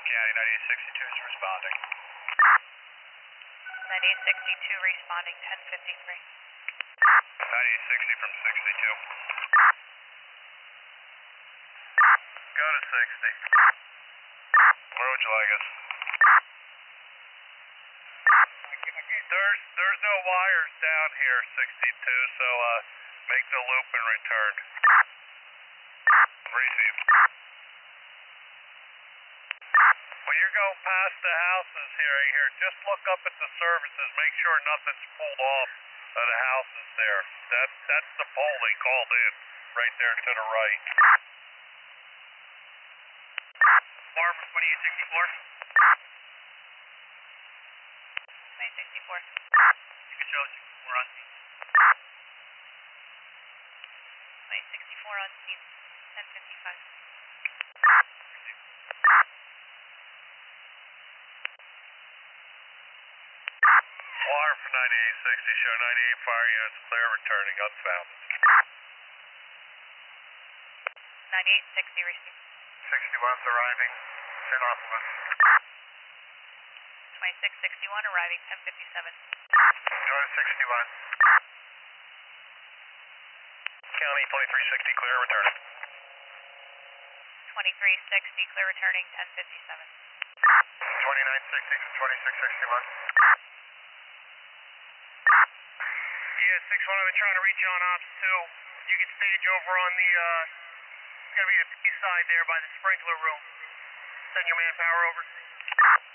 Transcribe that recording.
County, 9862 is responding. 9862 responding, 1053. 9860 from 62. Go to 60. Where would you like us? There's no wires down here, 62, so make the loop and return. Receive. When you go past the houses here, just look up at the services, make sure nothing's pulled off of the houses there. That's the pole they called in, right there to the right. Bar from 2864. 2864. You can show 64 on scene. 2864 on scene, 1055. Alarm for 9860, show 98 fire units clear, returning, unfound. 9860 received. 61's arriving, St. Oswald. 2661 arriving, 1057. Go to 61. County 2360, clear, returning. 2360 clear returning, 1057. 2960 from 2661. Yeah, 61, I've been trying to reach you on Ops 2. You can stage over on the, it's gonna be the P side there by the sprinkler room. Send your manpower over.